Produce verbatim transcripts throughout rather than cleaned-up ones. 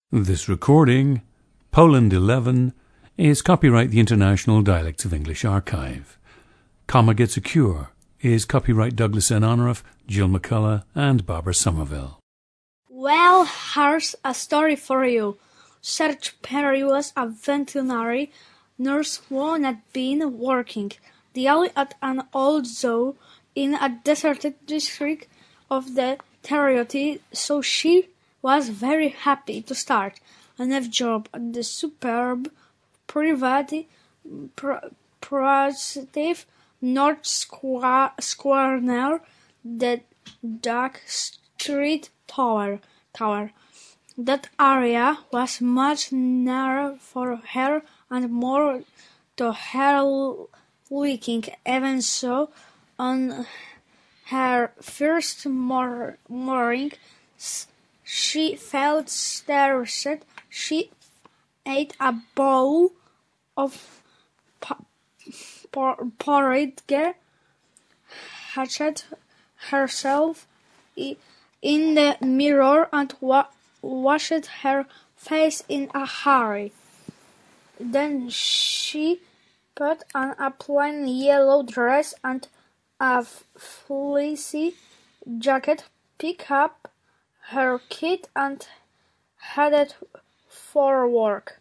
This recording, Poland eleven, is copyright the International Dialects of English Archive. Comma Gets a Cure is copyright Douglas N. Onoroff, Jill McCullough, and Barbara Somerville. Well, here's a story for you. Serge Perry was a veterinary nurse who had been working daily at an old zoo in a deserted district of the territory, so she was very happy to start a new job at the superb, private, pr- positive North Square, Square near the Duck Street Tower. Tower. That area was much nearer for her and more to her liking. Even so, on her first mor- morning, she felt stressed. She ate a bowl of po- por- porridge, hatched herself in the mirror, and wa- washed her face in a hurry. Then she put on a plain yellow dress and a fleecy jacket, picked up her kit, and headed for work.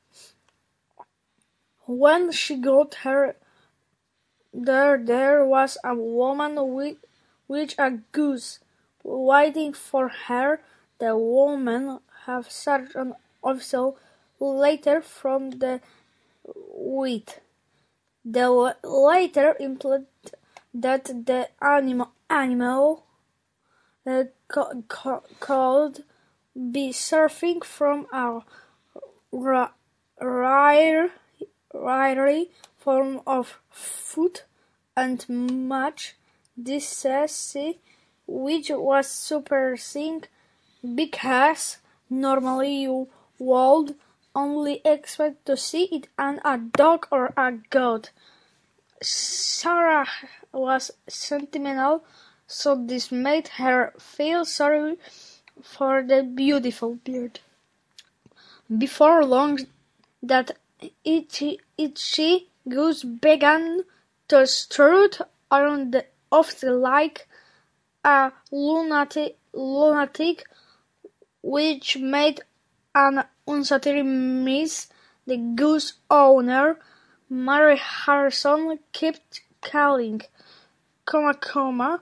When she got her there, there was a woman with, with a goose waiting for her. The woman had such an official letter from the wheat. The letter implied that the animal, animal uh, co- co- could be suffering from a ra- rare, rare form of foot and much disease, which was surprising because normally you would only expect to see it in a dog or a goat. Sarah was sentimental, so this made her feel sorry for the beautiful bird. Before long, that itchy, itchy goose began to strut around the office like a lunatic, lunatic, which made an uncertain miss. The goose owner, Mary Harrison, kept calling, comma, comma,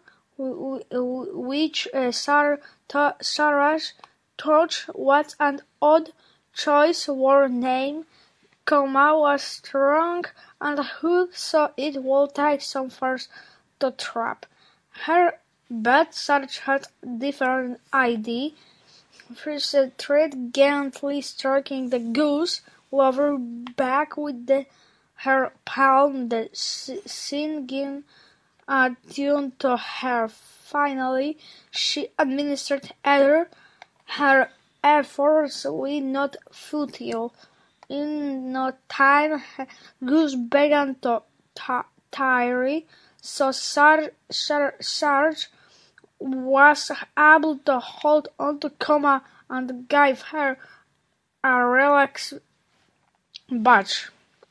which uh, Sarah, Sarah thought was an odd choice word name. Comma was strong and hook, so it would take some force to trap her. But Sarah had a different idea. First, a thread gently stroking the goose lover back with the, her palm, the singing a tune to her. Finally, she administered either. Her efforts were not futile. In no time, Goose began to tire, so Sarge, Sarge was able to hold on to Comma and gave her a relaxed batch.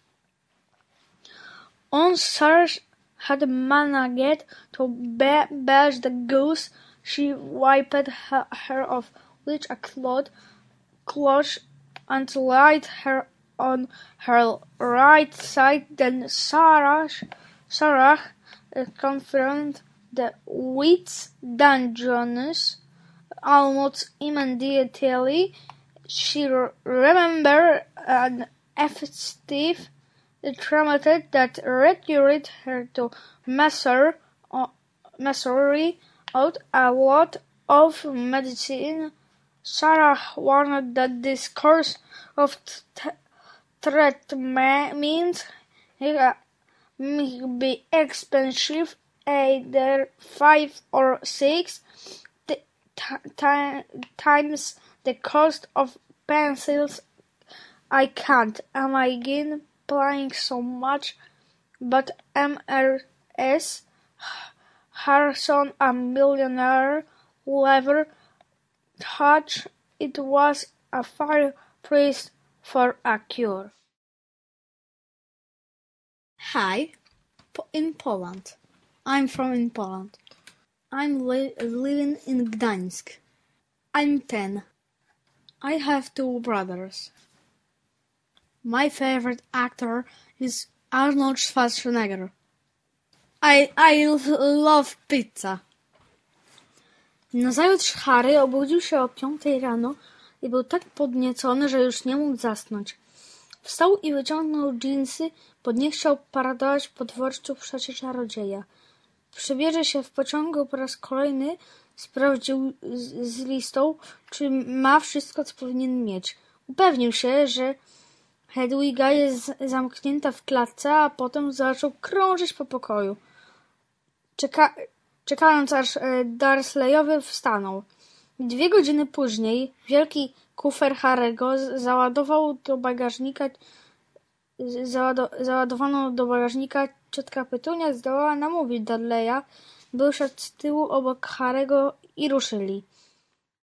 Once Sarge had managed to bash the goose, she wiped her, her off with a cloth, cloth and laid her on her right side. Then Sarah, Sarah uh, confronted the witch dungeons almost immediately. She remembered an effective treatment that required her to measure, uh, measure out a lot of medicine. Sarah warned that this course of t- treatment uh, may be expensive, either five or six t- t- times the cost of pencils. I can't imagine paying so much, but M R S Harrison, a millionaire, never thought it was a fire priest for a cure. Hi, in Poland. I'm from in Poland. I'm li- living in Gdańsk. I'm ten. I have two brothers. My favorite actor is Arnold Schwarzenegger. I, I love pizza. Nazajutrz Harry obudził się o piątej rano i był tak podniecony, że już nie mógł zasnąć. Wstał i wyciągnął dżinsy, bo nie chciał paradować po dworcu w szacie czarodzieja. Przebierze się w pociągu po raz kolejny, sprawdził z, z listą, czy ma wszystko, co powinien mieć. Upewnił się, że Hedwiga jest zamknięta w klatce, a potem zaczął krążyć po pokoju, czeka, czekając aż Dursleyowie wstaną. Dwie godziny później wielki kufer Harry'ego załadował do bagażnika załado, załadowano do bagażnika. Ciotka Petunia zdołała namówić Dudleya, by usiadł z tyłu obok Harry'ego i ruszyli.